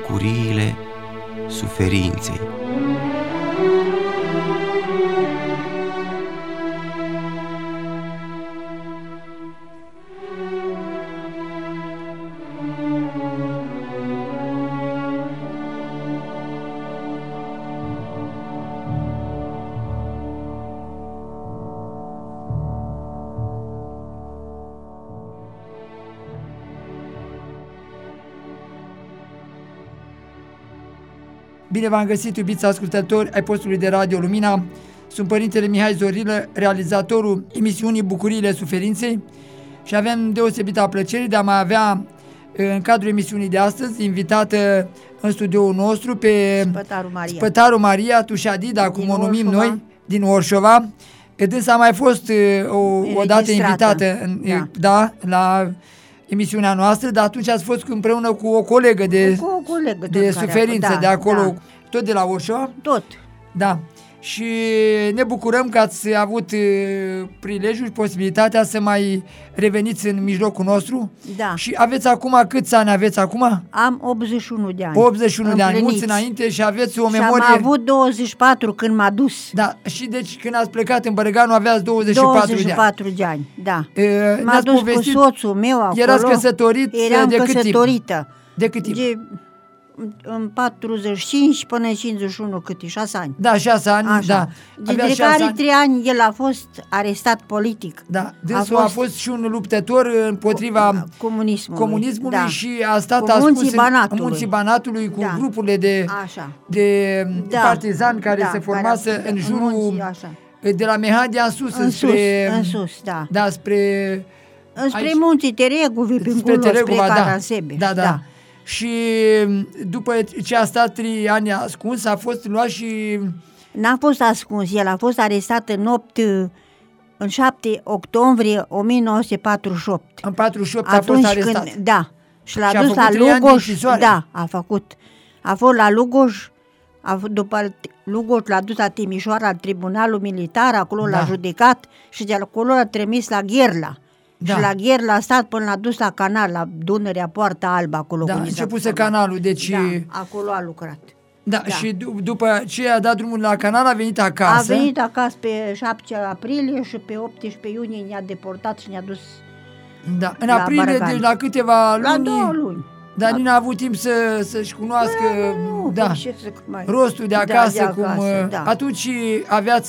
bucuriile suferinței. Bine v-am găsit, iubiți ascultători ai postului de radio Lumina. Sunt Părintele Mihai Zorilă, realizatorul emisiunii Bucuriile Suferinței și avem deosebită plăcere de a mai avea în cadrul emisiunii de astăzi invitată în studioul nostru pe Spătarul Maria Tușadida, cum o numim noi, din Orșova. Dânsa a mai fost o dată invitată la emisiunea noastră, dar atunci ați fost împreună cu o colegă de suferință de acolo, tot de la Orșova. Tot. Da. Și ne bucurăm că ați avut prilejul și posibilitatea să mai reveniți în mijlocul nostru. Da. Și aveți acum, câți ani aveți acum? Am 81 de ani. 81 de ani, mulți înainte și aveți o memorie. Și am avut 24 când m-a dus. Da, și deci când ați plecat în Bărăganu aveați 24 de ani, da. M-a dus cu soțul meu acolo. Erați căsătorit de cât căsătorită. De cât timp? În 45 până în 51, câte 6 ani. Da, 6 ani, așa. Da. Dintre care 3 ani el a fost arestat politic. Da, dânsul a fost și un luptător împotriva comunismului da. Și a stat ascuns în Munții Banatului cu grupurile de partizani care se formase în jurul de la Mehadia în sus, în sus, da. Da, spre Munții Tereguvi, prin spre Caransebe. Da. Și după ce a stat 3 ani ascuns, a fost luat și... N-a fost ascuns, el a fost arestat în 7 octombrie 1948. În 48 a fost arestat. Da, și l-a dus la Lugoj. Da, a fost la Lugoj, după Lugoj l-a dus la Timișoara, la Tribunalul Militar, acolo l-a judecat și de acolo l-a trimis la Gherla. Da. Și la Gherla a stat până l-a dus la canal, la Dunărea, Poarta Albă, acolo. Da, începuse canalul, deci... Da, acolo a lucrat. Da. Și după ce a dat drumul la canal, a venit acasă. A venit acasă pe 7 aprilie și pe 18 iunie ne-a deportat și ne-a dus în aprilie, deci la câteva luni. La 2 luni. Dar nu a avut timp să-și cunoască rostul de acasă. Atunci aveați,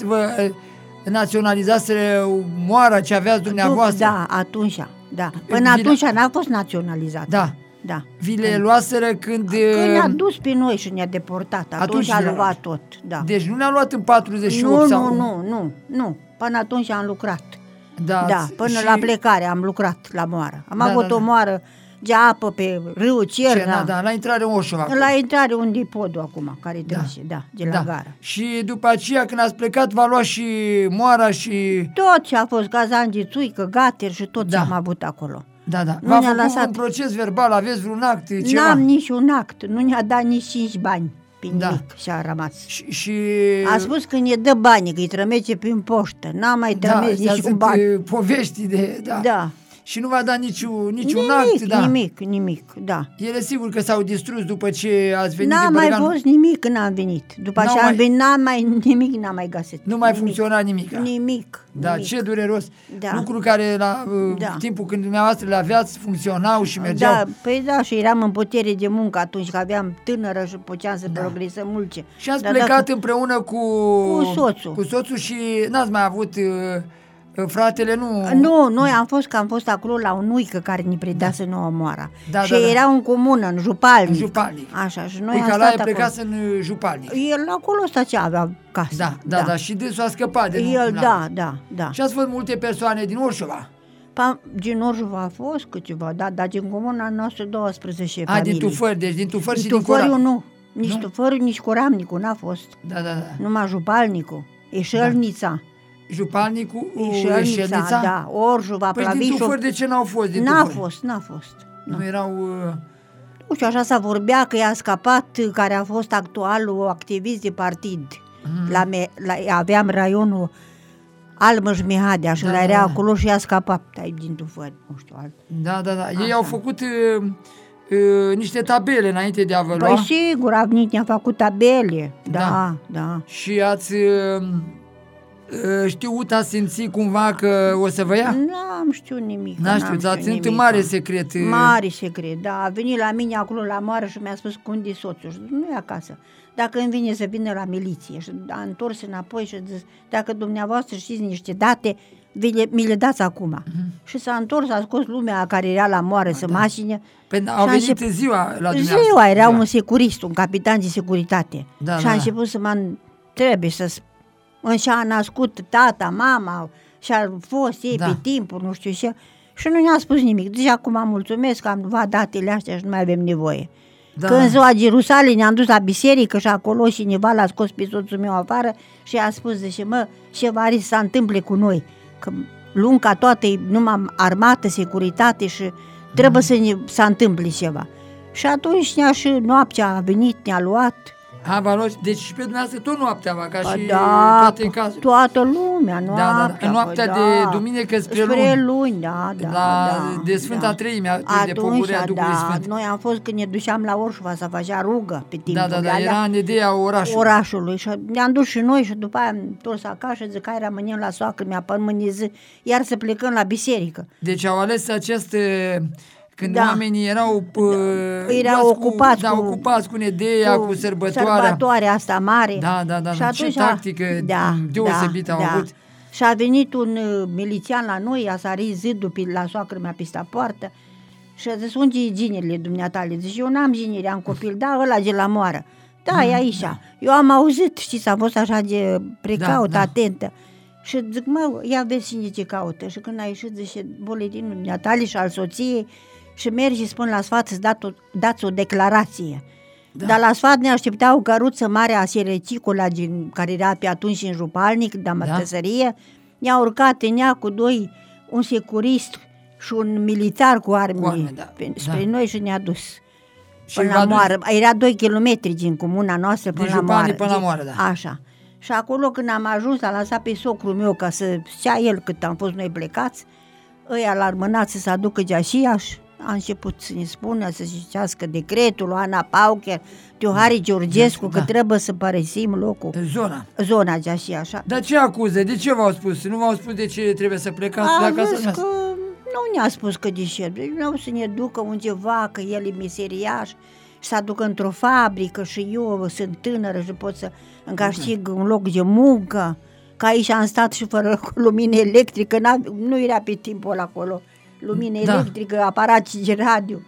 naționalizaseră moara ce aveați dumneavoastră. Da, atunci, da. Până atunci n-a fost naționalizat. Da. Vi le luaseră când ne-a dus pe noi și ne-a deportat. Atunci a luat tot. Da. Deci nu ne-a luat în 48 sau... Nu. Până atunci am lucrat. Da. Până la plecare am lucrat la moară. Am avut o moară de apă pe râul Cerna. Da, la intrare în Orșova. La intrare unde e podul acum, care trece, de la gară. Și după aceea, când ați plecat, v-a luat și moara și... Tot ce a fost, Gazangi, Țuică, Gater și tot ce am avut acolo. Da. V-a făcut un proces verbal, aveți vreun act, ceva? N-am niciun act, nu ne-a dat nici 5 bani. Nimic și a rămas. Și a spus că ne dă bani, că îi trămece prin poștă. N-a mai trămece niciun bani. Povești de... Da. Și nu v-a dat niciun act? Nimic, da. El e sigur că s-au distrus după ce ați venit din Bărăgan? N-a mai fost nimic când am venit. După ce am venit, n-am mai găsit. Nu mai funcționa nimic. Nimic. Da, ce dureros. Lucruri care la timpul când dumneavoastră le aveați funcționau și mergeau. Și eram în putere de muncă atunci, că aveam tânără și puteam să progresăm multe. Și ați plecat împreună cu soțul. Cu soțul și n-ați mai avut... Fratele nu... Nu, noi am fost acolo la un uică care ne predase nouă moara. Și era în comună, în Jupalnic. Așa, și noi am stat acolo. Plecat în Jupalnic. El acolo stăcea, avea casă. Da, și dânsul a scăpat de el, da. Și ați fost multe persoane din Orșova? Din Orșova a fost câteva, dar din comuna noastră 12 familii. Din Tufări, deci din Tufări și din Coram. Nu, nici Tufări, nici Coramnicu n-a fost. Da. Numai Jupalnicu, Eșelnița. Jupalnicu, Eșelnița, da, Orjova, Plavișov. Din Tufări de ce n-au fost? N-a fost. Nu erau... Și așa se vorbea că i-a scăpat, care a fost actualul activist de partid. Aveam raionul Almăș-Mehadea și era acolo și i-a scăpat din Tufări, nu știu alt. Da. Ei au făcut niște tabele înainte de a vă lua. Păi sigur, ne-a făcut tabele, da. Și ați știut, ați simțit cumva că o să vă ia? N-am știut nimic. N-am știut, ați ținut în mare secret. Mare secret, da. A venit la mine acolo la moară și mi-a spus unde e soțul. Și nu e acasă. Dacă îmi vine să vină la miliție. Și a întors înapoi și a zis, dacă dumneavoastră știți niște date, mi le dați acum. Și s-a întors, a scos lumea care era la moară să mașine. Păi au venit ziua la dumneavoastră. Ziua, era un securist, un capitan de securitate. Și a început să trebuie să și a născut tata, mama, și a fost ei pe timpul, nu știu ce. Și nu ne-a spus nimic. Deci acum mulțumesc că am luat datele astea și nu mai avem nevoie. Când în ziua Ierusalim ne-am dus la biserică și acolo cineva l-a scos pe soțul meu afară și a spus, zice, ceva are să se întâmple cu noi. Că lunca toată e numai armată, securitate și trebuie să se întâmple ceva. Și atunci și noaptea a venit, ne-a luat. Deci și pe dumneavoastră tot noaptea, ca și toate cazurile. Toată lumea, noaptea. Noaptea de duminică spre luni. De Sfânta Treime, de Pogorârea Duhului Sfânt. Noi am fost când ne duceam la Orșova să facea rugă pe timpul. Era în ideea orașului. Și ne-am dus și noi și după aia am întors acasă și zic, hai rămânem la soacră, mi-a pămânit iar să plecăm la biserică. Deci au ales acest... Când oamenii erau ocupați cu nedeia, cu sărbătoarea asta mare. Și atunci, ce tactică deosebită au avut. Și a venit un milițian la noi, a sărit zidul la soacră mea peste poartă și a zis, unde e ginerile dumneatale? Zice, eu n-am gineri, am copil, ăla de la moară. E aici. Eu am auzit, știți, am fost așa de precaut, atentă. Și zic, ia vezi cine ce caută. Și când a ieșit, zice, buletinul dumneatale și al soției, și mergi și spun la sfat să dați o declarație. Dar la sfat ne aștepta o căruță mare a Serecicula, care era pe atunci în Jupalnic, de mătăsărie. Ne-a urcat în ea cu doi, un securist și un militar cu arme spre noi și ne-a dus până la moară. Era 2 kilometri din comuna noastră până la moară. Așa. Și acolo când am ajuns, a lăsat pe socrul meu ca să stea el cât am fost noi plecați, ăia l-a mânat să se aducă Geașiaș. A început să ne spună să citească decretul lui Ana Paucher, Teohari Georgescu, că trebuie să părăsim locul. Zona Geașiaș. Dar ce acuză? De ce v-au spus? Nu v-au spus de ce trebuie să plecați de acasă? Nu ne-a spus că de ce. Nu să ne ducă undeva, că el e meseriaș și să ducă într-o fabrică și eu sunt tânără și pot să îmi câștig un loc de muncă. Că aici am stat și fără lumină electrică, nu era pe timpul ăla acolo. Lumină electrică, aparați de radio.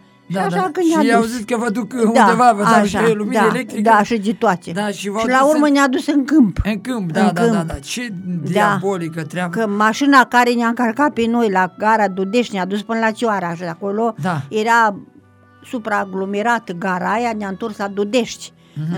Și au zis că vă duc undeva, vă dau și lumină electrică. Da, și de toate. Și la urmă ne-a dus în câmp. În câmp, da. Ce diabolică treabă. Că mașina care ne-a încărcat pe noi la gara Dudești ne-a dus până la Cioara și acolo era supraaglomerată gara aia, ne-a întors la Dudești,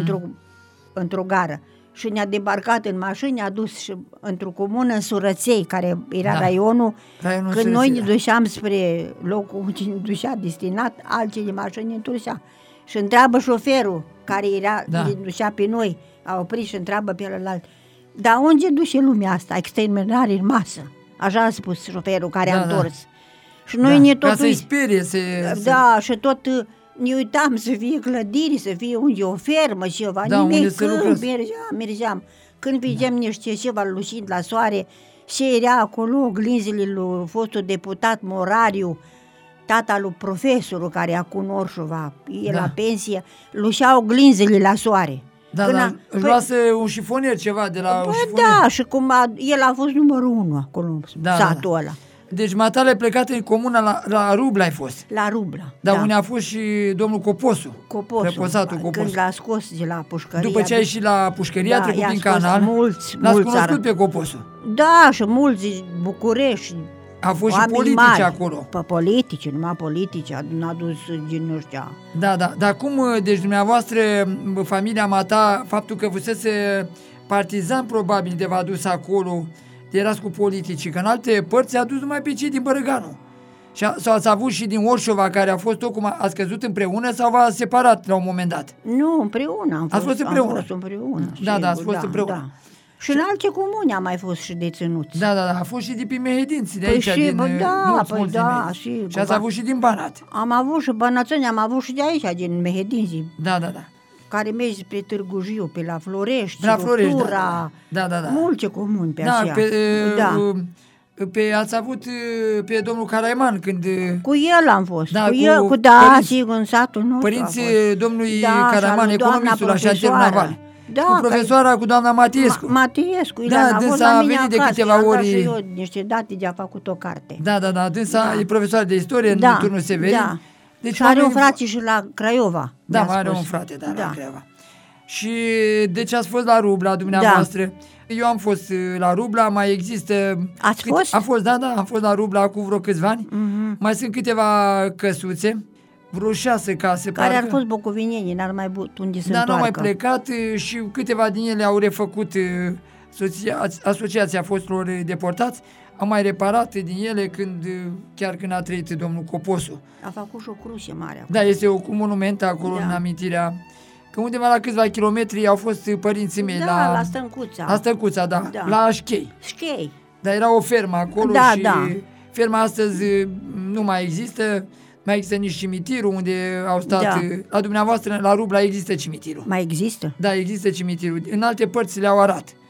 într-o gară. Și ne-a debarcat în mașini, ne-a dus și într-o comună în Surăței, care era raionul când noi ne duceam spre locul unde ne ducea destinat, altele mașini ne întorsea. Și întreabă șoferul, care ne ducea pe noi, a oprit și întreabă pe celălalt, dar unde duce lumea asta, exterminare în masă? Așa a spus șoferul care a întors. Și noi ne tot... Ca să-i sperie, și tot... Ne uitam să fie clădiri, să fie unde o fermă, ceva, nimic, când mergeam. Când vedem niște ceva lucind la soare, și era acolo oglinzile lui fostul deputat Morariu, tata lui profesorul care acum în Orșova, e la pensie, luceau oglinzile la soare. Își luase un șifonier ceva de la un șifonier. Și cum el a fost numărul 1 acolo, satul ăla. Deci matale plecate în comuna la Rubla ai fost. La Rubla. Dar unde a fost și domnul Coposu. Coposu. Când l-a scos de la pușcărie. După ce a ieșit la pușcărie, a trecut prin canal. L-ați cunoscut pe Coposu. Da, și mulți București. A fost și politici acolo. Politici, numai politici, n-a dus din nu știu. Dar cum, deci dumneavoastră, familia Mata, faptul că fusese partizan probabil de v-a dus acolo, erați cu politicii, că în alte părți a dus numai pe cei din Bărăganu. Sau ați avut și din Orșova, care a fost tocmai, ați căzut împreună sau v-a separat la un moment dat? Nu, împreună am fost. Ați fost împreună? Am fost împreună. Ați fost împreună. Și în alte comuni a mai fost și deținuți. Da, a fost și de pe Mehedinți, de aici, din mulți și ați avut și din Banat. Am avut și bănățeni, am avut și de aici, din Mehedinți. Da. Care mergi spre Târgu Jiu, pe la Florești, Rutura, da. Multe comuni pe aceea. Ați avut pe domnul Caraiman când... Cu el am fost, sigur, în satul nostru. Părinții domnului Caraiman, economistul la șantierul naval. Cu profesoara, cu doamna Matiescu. Matiescu, Ileana, a fost la mine acasă, de câteva ori. Și eu niște date de a făcut o carte. Da, dânsa e profesoară de istorie în turnul Severin. Da. Deci și are un frate și la Craiova. Da, are un frate, la Craiova. Și deci ați fost la Rubla, dumneavoastră. Eu am fost la Rubla, mai există... Ați fost? Am fost, am fost la Rubla cu vreo câțiva ani. Mai sunt câteva căsuțe, vreo 6 case. Care ar fost bucovinieni, n-ar mai putut unde se întoarcă. N-au mai plecat și câteva din ele au refăcut Asociația Foștilor Deportați. Am mai reparat din ele chiar când a trăit domnul Coposu. A făcut și o cruce mare acolo. Da, este un monument acolo în amintirea... Că undeva la câțiva kilometri au fost părinții mei la Stâncuța. La Stâncuța, la Șchei. Dar era o fermă acolo și ferma astăzi nu mai există. Mai există nici cimitirul unde au stat. La dumneavoastră, la Rubla, există cimitirul. Mai există? Da, există cimitirul. În alte părți le-au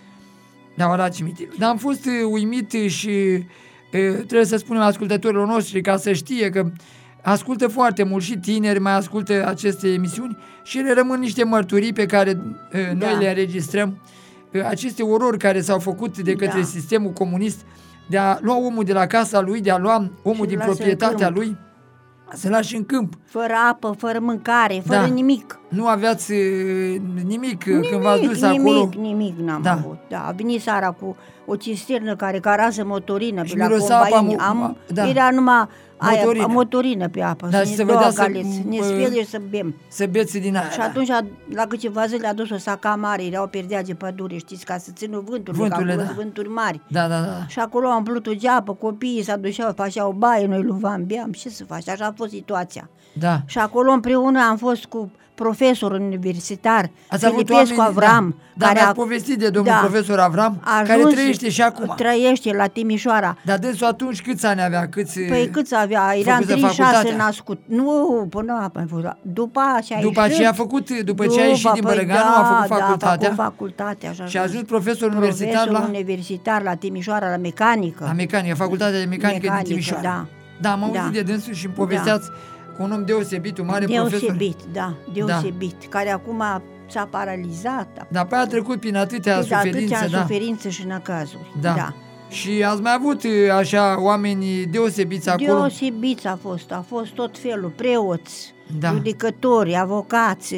arat cimitirul. Dar am fost uimit și trebuie să spunem ascultătorilor noștri ca să știe că ascultă foarte mult și tineri, mai ascultă aceste emisiuni și ele rămân niște mărturii pe care noi le înregistrăm. Aceste orori care s-au făcut de către sistemul comunist de a lua omul de la casa lui, de a lua omul din proprietatea lui, să lași în câmp. Fără apă, fără mâncare, fără nimic. Nu aveați nimic când v-ați dus acolo? Nimic n-am avut. A venit seara cu o cisternă care carasă motorină pe la combaini. Era numai motorină pe apă. Să vă dea să bem. Să beți din aia. Și atunci, la câteva zile, a dus o saca mare, era o perdea de pădure, știți, ca să țină vânturi mari. Da. Și acolo am plutul de apă, copiii se aduceau, făceau baie, noi luvam, beam, ce să faci, așa a fost situația. Da. Și acolo împreună am fost cu profesor universitar, Filipescu Avram. Dar mi-ați povestit de domnul profesor Avram, care trăiește și acum. Trăiește la Timișoara. Dar dânsul atunci câți ani avea? Câți avea? Era în 36 născut. Nu, până după ce a făcut, după ce a ieșit din Bărăganu, a făcut facultatea. A făcut facultatea. Și a ajuns profesor universitar la Timișoara, la mecanică. La mecanică, facultatea de mecanică din Timișoara. Da, am auzit de dânsul și îmi povesteați un om deosebit, un mare profesor. Deosebit, care acum s-a paralizat. Dar pe a trecut prin atâtea suferințe și năcazuri. Da. Și ați mai avut așa oameni deosebiți acolo? Deosebiți a fost tot felul, preoți, judecători, avocați,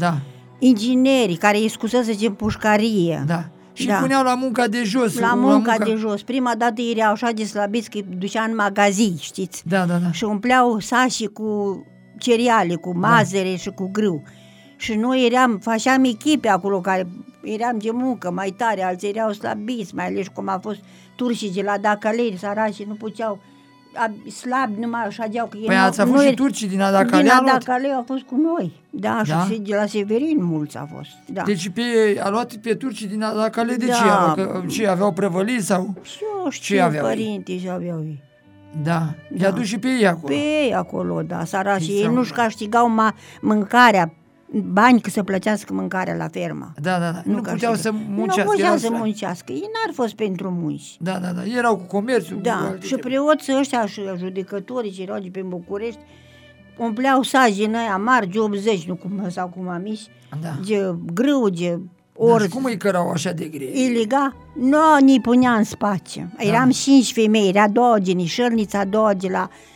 ingineri care îi scuzase în pușcarie. Da. Și puneau la munca de jos. La munca de jos. Prima dată erau așa de slăbiți că îi ducea în magazii, știți? Da. Și umpleau sașii cu cereale, cu mazăre și cu grâu. Și noi făceam echipe acolo care eram de muncă mai tare, alții erau slăbiți, mai ales cum a fost turcii de la Dacaleri, săraci, nu puteau, slabi, numai așa deau. Păi ați avut și turcii din Adacalei? Din Adacalei au fost cu noi, și de la Severin mulți a fost. Da. Deci a luat pe turcii din Adacalei, de ce? Aveau prăvălii sau? Ce aveau părinții și aveau ei. Da, i-a dus și pe ei acolo. Pe ei acolo, săraci, ei nu-și câștigau mâncarea, bani că să plătească mâncarea la fermă. Da. Nu puteau să muncească. Nu puteau să muncească. Ei n-ar fost pentru munci. Da. Erau cu comerțul. Da, și preoții ăștia și judecătorii ce erau de pe București umpleau saci în aia mari, de 80, nu cum am mici, de grâu, de orz. Cum îi cărau așa de grei? Iliga? Nu, ni punea în spație. Eram 5 femei, era 2 din Ișărnița, 2 de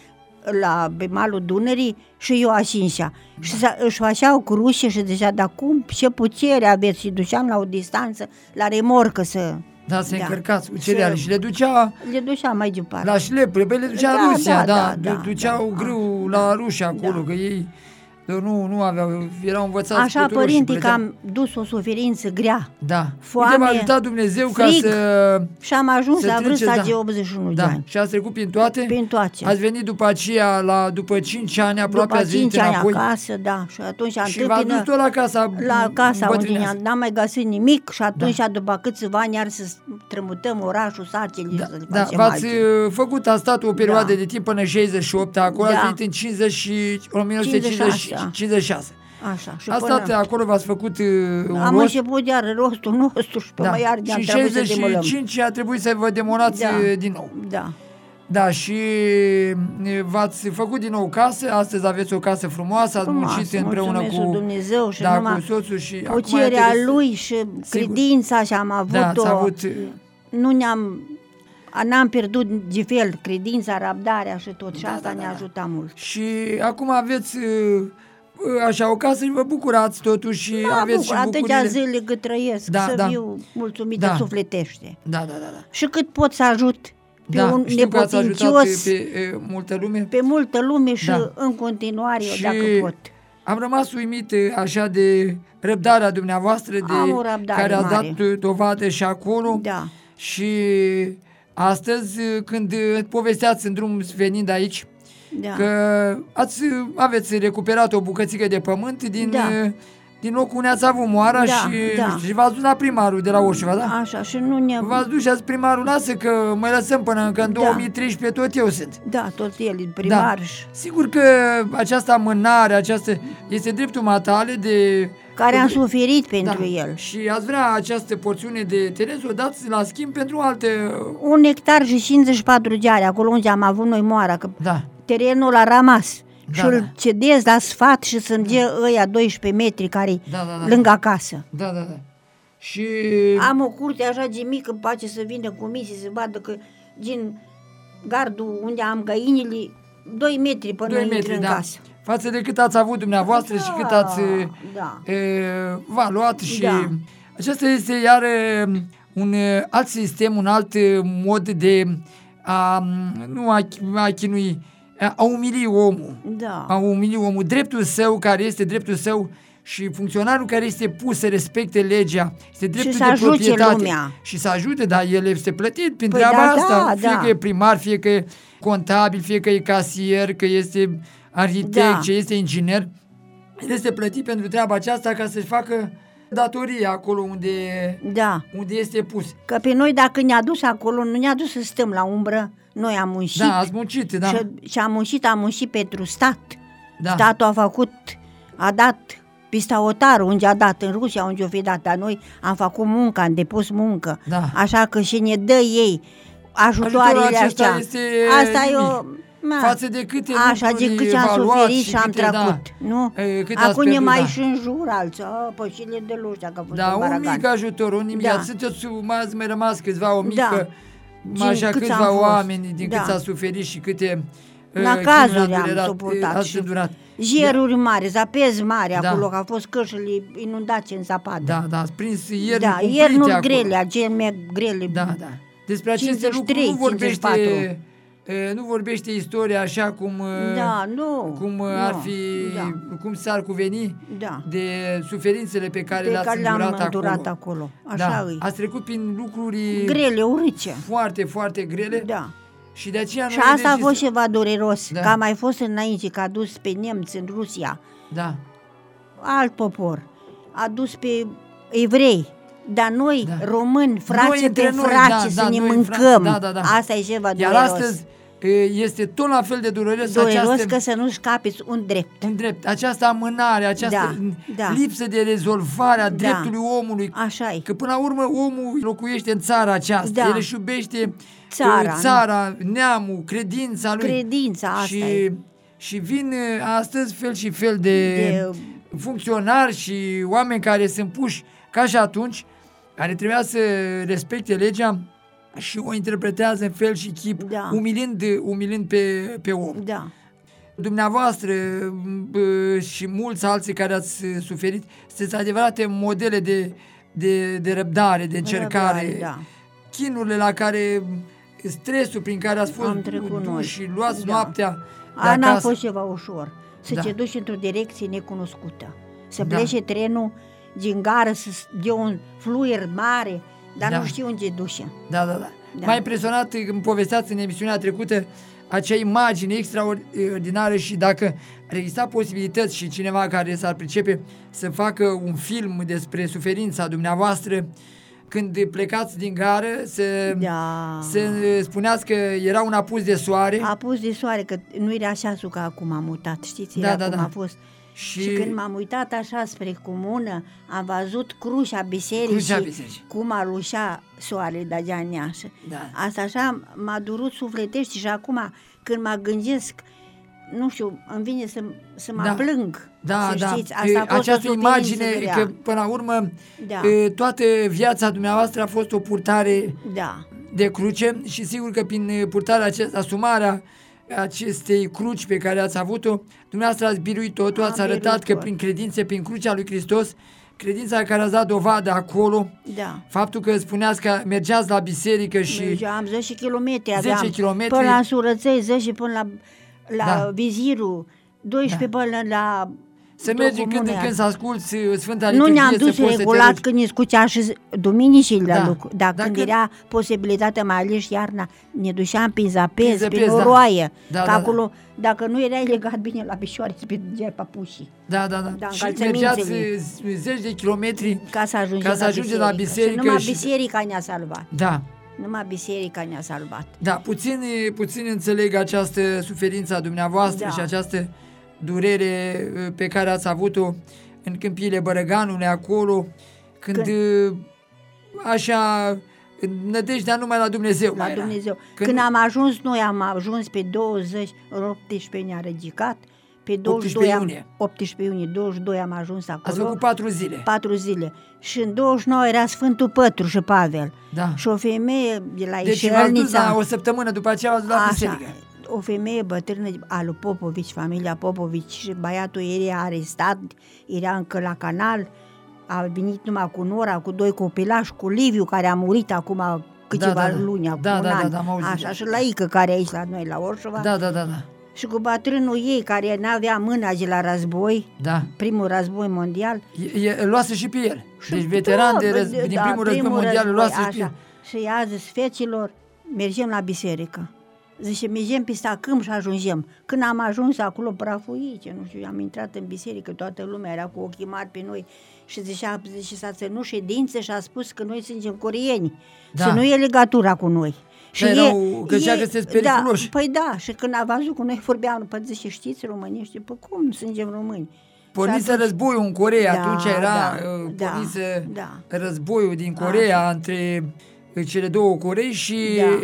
pe malul Dunării și eu a 5-a. Și își făceau cruce și zicea, dar cum, ce putere aveți? Și duceam la o distanță, la remorcă să... Da, să încărcați cu cereale și le ducea mai departe. La șlepuri, le ducea Rusia, le duceau grâu la ruși acolo, că ei Nu aveau, erau învățați. Așa, părinte, că am dus o suferință grea. Da. Foame, m-a ajutat Dumnezeu frig, ca să... Și am ajuns la vârsta de 81 de ani. Da, și ați trecut prin toate? Prin toate. Ați venit după aceea, după 5 ani, aproape ați venit înapoi? După 5 ani acasă, da. Și atunci și v-ați dus tot la casa unde n-am mai găsit nimic și atunci, după câțiva ani, iar să strămutăm orașul, satele, să le facem v-ați făcut, a stat o perioadă de timp până 68, acolo ați venit în 1956. Așa. Și a stat acolo, v-ați făcut am început iar rostul nostru și pe mai iar de-am trebuit să demolăm. Și în 55 a trebuit să vă demolați din nou. Da. Da, și v-ați făcut din nou casă, astăzi aveți o casă frumoasă, ați muncit împreună cu Dumnezeu și cu soțul și pucerea lui și credința și am avut-o. N-am pierdut de fel credința, răbdarea și tot și asta ne ajută mult. Și acum aveți așa o casă și vă bucurați totuși și aveți și bucurile. Atâtea zile cât trăiesc, să fiu mulțumită sufletește. Da. Și cât pot să ajut pe un nepotincios, pe multă lume. Pe multă lume și în continuare, dacă pot. Am rămas uimit așa de răbdarea dumneavoastră, care ați dat dovadă și acolo. Da. Și astăzi, când povesteați în drum venind aici, că aveți recuperat o bucățică de pământ din locul unde ați avut moara și v-ați dus la primarul de la Orșova, da? Așa, și nu v-ați dus și ați primarul, lasă că mai lăsăm până în 2013, tot eu sunt. Da, tot el e primar. Sigur că această amânare, este dreptul matale de... Care am suferit pentru el. Și ați vrea această porțiune de teren să o dați la schimb pentru alte... 1 hectar și 54 de are, acolo unde am avut noi moara, că terenul a rămas. Și îl cedez la sfat și să-mi dea ăia 12 metri care lângă acasă. Da. Și... Am o curte așa de mică, poate să vină comisii să vadă că din gardul unde am găinile 2 metri până intră în casă. Față de cât ați avut dumneavoastră și cât ați luat și... Acesta este iar un alt sistem, un alt mod de a chinui, a umili omul. A umili omul. Dreptul său, care este dreptul său, și funcționarul care este pus să respecte legea, este dreptul de proprietate. Lumea. Și să ajute, dar el este plătit prin treaba asta. Fie că e primar, fie că e contabil, fie că e casier, că este arhitect, ce este inginer. El este plătit pentru treaba aceasta ca să-și facă datoria acolo unde este pus. Că pe noi, dacă ne-a dus acolo, nu ne-a dus să stăm la umbră. Noi am muncit. Da, ați muncit, da. Și am muncit pentru stat. Statul a dat pistaotarul, unde a dat în Rusia, unde o fi dat, dar noi am făcut muncă, am depus muncă. Așa că și ne dă ei ajutoarele astea. Asta e o... Față de câte de cât am suferit și am trecut, nu? Acum ne mai și în jur alții, pășile de luștea, că a fost un baragan. Un mic ajutor, un nimic, sunteți mai rămas câțiva, o mică, așa câțiva oameni din cât s-a suferit și câte la cazuri am suportat și jeruri mari, zapezi mari acolo, că au fost cășile inundați în zapadă. Da, ați prins ieri iernuri grele, agene grele. Da. Despre aceste lucruri nu vorbește istoria așa cum ar fi, cum s-ar cuveni de suferințele pe care le-ați îndurat acolo. Așa e. Ați trecut prin lucruri grele, urice. Foarte, foarte grele. Da. Și de aceea și asta a fost ceva dureros, că a mai fost înainte, că a dus pe nemți în Rusia. Da. Alt popor. A dus pe evrei. Dar noi, români, frații de frați, să ne mâncăm. Asta e ceva dureros. Iar astăzi este tot la fel de dureros că să nu scapiți un drept. Această amânare, această lipsă de rezolvare a dreptului omului. Așa e. Că până la urmă omul locuiește în țara aceasta. El își iubește țara, neamul, credința lui. Credința, asta e. Și vin astăzi fel și fel de funcționari și oameni care sunt puși ca și atunci, care trebuia să respecte legea și o interpretează în fel și chip, umilind pe om. Dumneavoastră și mulți alții care ați suferit, sunteți adevărate modele de răbdare, de încercare. Chinurile la care, stresul prin care ați fost duși și luați noaptea de acasă. N-a fost ceva ușor. să te duci într-o direcție necunoscută. Să plece trenul din gară, să dea un fluier mare, dar nu știu unde duce. Da. M-a impresionat, îmi povesteați în emisiunea trecută, acea imagine extraordinară și dacă ar exista posibilități și cineva care s-ar pricepe să facă un film despre suferința dumneavoastră, când plecați din gară, să spuneați că era un apus de soare. Apus de soare, că nu era ceasul că acum am mutat, știți? Era cum a fost. Și când m-am uitat așa spre comună, am văzut crucea bisericii, cum alușea soarele de geaneașă. Asta așa m-a durut sufletește și acum când mă gândesc, nu știu, îmi vine să mă plâng. Știți, asta a fost această imagine că până la urmă toată viața dumneavoastră a fost o purtare de cruce și sigur că prin purtarea aceasta, asumarea acestei cruci pe care ați avut-o, dumneavoastră ați biruit totul, ați arătat că prin credințe, prin crucea lui Hristos, credința care ați dat dovadă acolo, faptul că spuneați că mergeați la biserică și... Mergeam 10 kilometri, aveam până la Surăței, 10 până la Viziru, 12 până la... Să mergi când în când să asculți Sfânta Liturghie. Nu ne-am dus regulat când ne scucea și duminicile la lucru, dar când era posibilitatea, mai ales iarna, ne duceam prin Zapez, prin Oroaie, că acolo, dacă nu erai legat bine la picioare, îți pierdeai papușii. Și mergeați 10 de kilometri ca să ajungeți la biserică. Și numai biserica ne-a salvat. Numai biserica ne-a salvat. Puțin înțeleg această suferință a dumneavoastră și această durere pe care ați avut-o în câmpiile Bărăganului acolo, când așa nădejdea numai la Dumnezeu. La Dumnezeu. Când am ajuns, noi am ajuns pe 18 ne-a ridicat, pe 18 iunie 22 am ajuns acolo. Ați făcut 4 zile. 4 zile. Și în 29 era Sfântul Pătru și Pavel. Și o femeie de la Ișelnița. Deci v-ați dus la o săptămână după aceea ați luat biserică. O femeie bătrână a lui Popovici, familia Popovici, și băiatul ei era arestat, era încă la canal, a venit numai cu Nora, cu 2 copilași, cu Liviu, care a murit acum câteva luni, acum un an, așa, și la Ică, care e aici la noi, la Orșova. Și cu bătrânul ei, care n-avea mâna de la război, primul război mondial. Îl luase și pe el, deci veteran din primul război mondial, îl luase și pe el. Și i-a zis, feților, mergem la biserică. Zice, mergem peste câmp și ajungem. Când am ajuns acolo, prafuice, nu știu, am intrat în biserică, toată lumea era cu ochii mari pe noi și s-a ținut ședință și a spus că noi suntem coreeni, să nu e legătura cu noi. Și găsea că sunteți periculoși. Și când a văzut cu noi vorbeam, zice, știți românești? Păi cum suntem români? Pornise războiul în Coreea, atunci era pornise războiul din Coreea între cele două Corei și...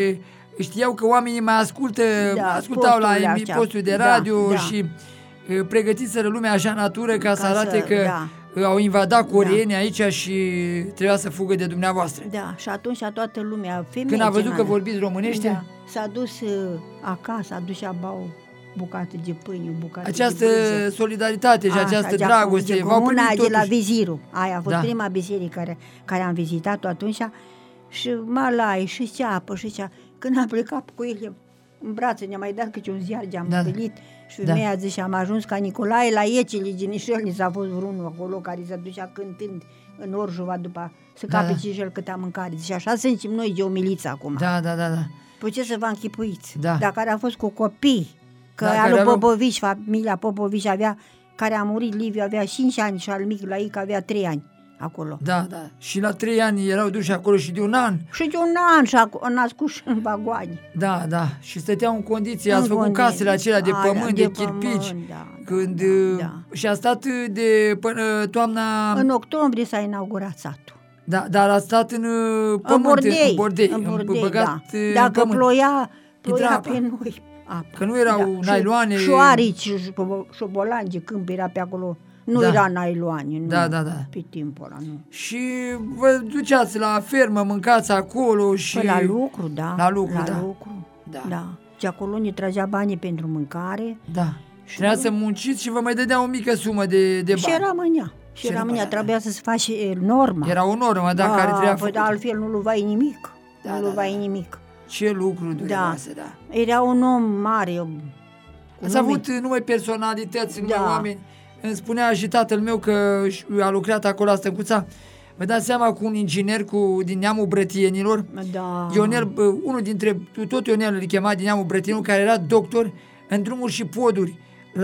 Știau că oamenii mai ascultau la postul de radio și pregătiseră lumea așa natură ca să arate că au invadat coreenii aici și trebuia să fugă de dumneavoastră. Și atunci toată lumea, femei... Când a văzut că vorbiți românește? S-a dus acasă, a dus și a băut bucate de pâine, bucate această de solidaritate și această dragoste v-au primit totuși. De la Viziru, aia a fost prima biserică care am vizitat-o atunci și malai și ceapă și ceapă. Când am plecat cu el în brațe, ne-a mai dat câte un ziar de-am întâlnit și femeia a zis și am ajuns ca Nicolae la Iecele din Ișelnița, a fost vreunul acolo care se ducea cântând în Orjova după să cape și el câtea mâncare. Deci așa suntem noi de o miliță acum. Păi ce să vă închipuiți? Dar care a fost cu copii, că al lui Popovici, familia Popovici avea, care a murit, Liviu avea 5 ani și al mic la ei avea 3 ani. Acolo. Și la 3 ani erau duși acolo și de un an. Și de un an și a născut și în vagoane. Și stăteau în condiții, ați făcut casele acelea de pământ, de chirpici. Și a stat de până toamna... În octombrie s-a inaugurat satul. Dar a stat în pământ, în bordei. Dacă ploia pe noi. Că nu erau nailoane. Șoarici, șobolani de câmp era pe acolo. Nu era nailoane, nu, pe timpul ăla, nu. Și vă duceați la fermă, mâncați acolo și... La lucru, La lucru. Și acolo ne tragea banii pentru mâncare. Și trebuia să munciți și vă mai dădea o mică sumă de bani. Și rămânea. Trebuia să se faci norma. Era o normă, care trebuia făcută. Altfel nu luvai nimic. Nu luvai nimic. Ce lucru dumneavoastră, Era un om mare, Ați avut numai personalități, numai oameni. Îmi spunea și tatăl meu că a lucrat acolo la Stâncuța. Vă dați seama, cu un inginer din neamul Brătienilor, Ionel, unul dintre, tot Ionel îl chema din neamul Brătienilor, care era doctor în drumuri și poduri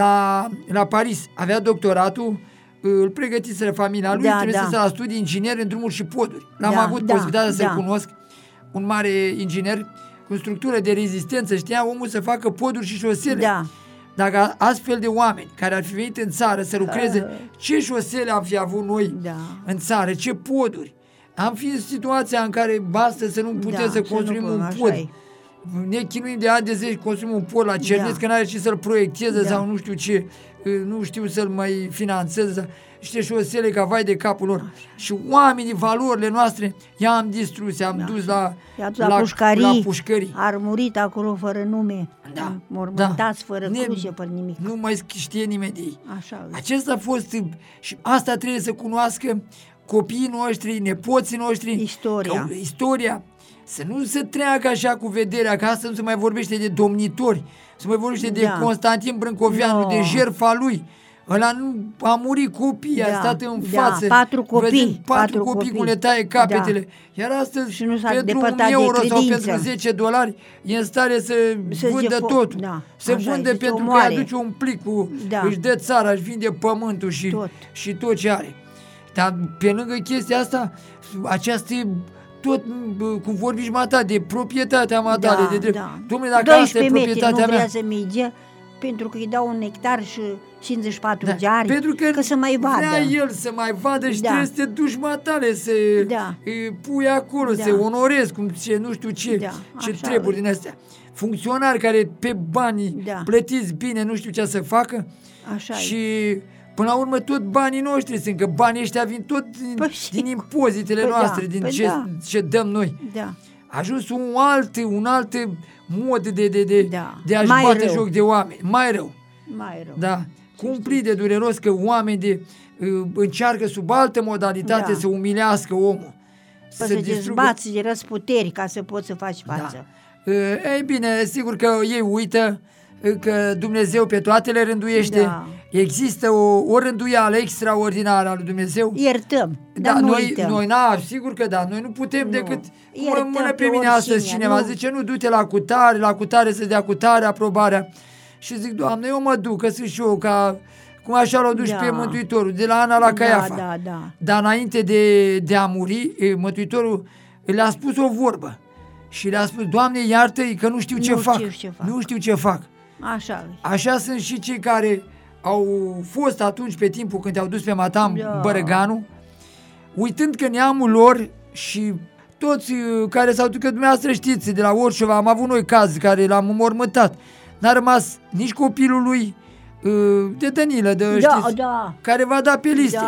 la Paris. Avea doctoratul, îl pregătiseră familia lui, trebuie să la studii inginer în drumuri și poduri. L-am avut posibilitatea să-l cunosc, un mare inginer, cu structură de rezistență, știa omul să facă poduri și șosele. Dacă astfel de oameni care ar fi venit în țară să lucreze, ce șosele am fi avut noi în țară, ce poduri. Am fi în situația în care bastă să nu putem să construim un pod. Ne chinuim de ani de zeci, construim un pod la Cernesc, că n-are ce să-l proiecteze sau nu știu ce, nu știu să-l mai finanțeze, niște șosele ca vai de capul lor. Și oamenii, valorile noastre, i-am distrus, i-am dus la pușcării. Ar murit acolo fără nume, mormântați fără cruce, fără nimic. Nu mai știe nimeni de ei. Acesta a fost, și asta trebuie să cunoască copiii noștri, nepoții noștri. Istoria. Să nu se treacă așa cu vederea, că astăzi nu se mai vorbește de domnitori, se mai vorbește de Constantin Brâncoveanu, de jertfa lui. Ăla nu a murit copii, a stat în față. 4 copii. 4 copii cum le taie capetele. Iar astăzi, pentru €1 sau pentru $10, e în stare să vândă totul. Se vânde pentru că îi aduce un plic cu, își dă țara, își vinde pământul și tot ce are. Dar pe lângă chestia asta, această tot, cum vorbiți mata, de proprietatea matale, de drept. Dom'le, dacă asta e proprietatea mea, pentru că îi dau 1 hectar și 54 de ani, pentru că să mai vadă. Vrea el să mai vadă și trebuie să te duci matale, să pui acolo, să onorezi, nu știu ce treburi din astea. Funcționari care pe bani plătiți bine, nu știu ce să facă. Și până la urmă tot banii noștri sunt, că banii ăștia vin tot din impozitele noastre, din ce dăm noi. A ajuns un alt mod de a-și bate joc de oameni. Mai rău. Da. Cumplit de dureros că oamenii încearcă sub altă modalitate să umilească omul. Să dezbați de răsputeri ca să poți să faci față. Ei bine, sigur că ei uită că Dumnezeu pe toate le rânduiește. Există o rânduială extraordinară a lui Dumnezeu. Iertăm, noi sigur că noi nu putem decât, cum mână pe mine astăzi cineva, zice, nu, du-te la cutare să dea cutare aprobarea. Și zic, Doamne, eu mă duc, că sunt și eu, cum așa l-au dus pe Mântuitorul, de la Ana la Caiafa. Dar înainte de a muri, Mântuitorul le-a spus o vorbă. Și le-a spus, Doamne, iartă-i că nu știu ce fac. Nu știu ce fac. Așa sunt și cei care au fost atunci pe timpul când te-au dus pe Matam Bărăganu, uitând că neamul lor și toți care s-au dus, că dumneavoastră știți, de la Orșova am avut noi caz care l-am înmormântat. N-a rămas nici copilul lui de Dănilă, care va da pe liste.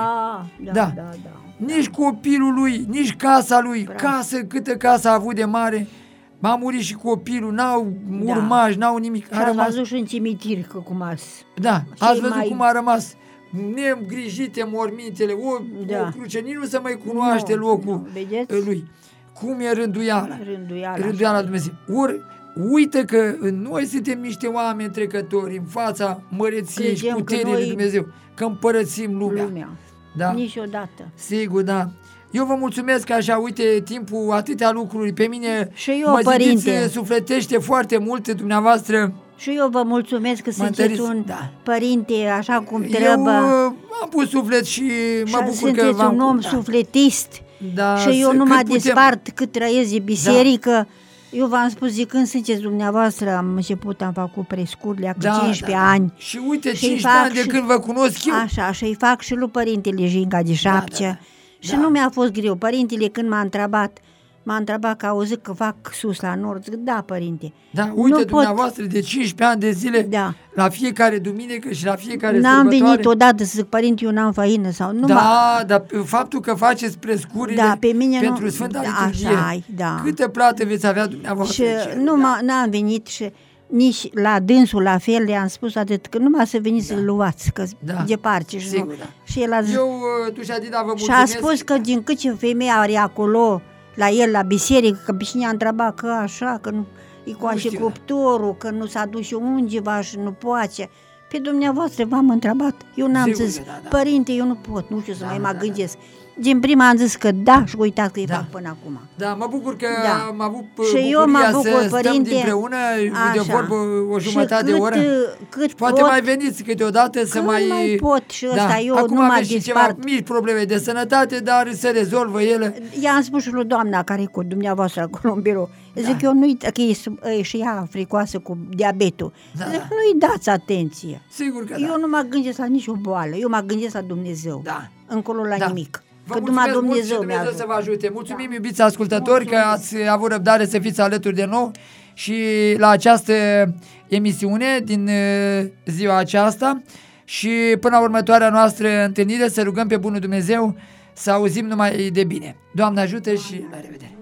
Nici copilul lui, nici casa lui, câtă casă a avut de mare. M-a murit și copilul, n-au urmași, n-au nimic. Și ați văzut și în cimitir că cum ați... ați văzut cum a rămas negrijite mormintele, o cruce, nici nu se mai cunoaște locul lui. Cum e rânduiala Dumnezeu. Ori uită că noi suntem niște oameni trecători în fața măreției și puterii lui Dumnezeu, că împărățim lumea. Niciodată. Sigur, Eu vă mulțumesc că așa, uite, timpul, atâtea lucruri pe mine sufletește foarte mult dumneavoastră. Și eu vă mulțumesc că sunteți un părinte așa cum trebuie. Eu am pus suflet și mă bucur că sunteți un om sufletist. Și eu nu mă despart cât trăiesc de biserică. Eu v-am spus, când sunteți dumneavoastră, am făcut prescurile cu 15 ani. Și uite, 15 ani de când vă cunosc eu. Așa, și-i fac și lui părintele Jinca de Șapcea. Și nu mi-a fost greu. Părintele, când m-a întrebat că auzit că fac sus la nord, zic, da, părinte. Uite, dumneavoastră, de 15 ani de zile, la fiecare duminică și la fiecare sărbătoare. N-am venit odată să zic, părinte, eu n-am făină sau nu. Dar faptul că faceți prescurile pe mine pentru Sfânta Liturghie, câtă plată veți avea dumneavoastră? Și n-am venit și nici la dânsul la fel le-am spus atât, că numai să veniți să-l luați, că departe. Și el a zis, Tușadina, vă mulțumesc. Și a spus că din câte femeie are acolo la el la biserică, că pe cine a întrebat că așa, că nu, și cuptorul, că nu s-a dus și ungeva și nu poate. Pe dumneavoastră v-am întrebat, eu n-am zis, părinte, eu nu pot, nu știu să mai gândesc. Din prima am zis că da și uitați că îi fac până acum. Da, mă bucur că am avut bucuria să stăm împreună de vorbă o jumătate de oră. Poate mai veniți câteodată să mai pot și ăsta, eu acum nu mă aveți și ceva mici probleme de sănătate, dar se rezolvă ele. I-am spus și lui doamna care e cu dumneavoastră acolo în birou. Zic eu nu-i, că e și ea fricoasă cu diabetul. Zic nu-i dați atenție. Sigur că eu nu mă gândesc la nicio boală, eu mă gândesc la Dumnezeu. Încolo la nimic. Vă mulțumesc mult și Dumnezeu să vă ajute. Mulțumim, iubiți ascultători, că ați avut răbdare să fiți alături de noi și la această emisiune din ziua aceasta și până la următoarea noastră întâlnire să rugăm pe bunul Dumnezeu să auzim numai de bine. Doamne ajută și la revedere!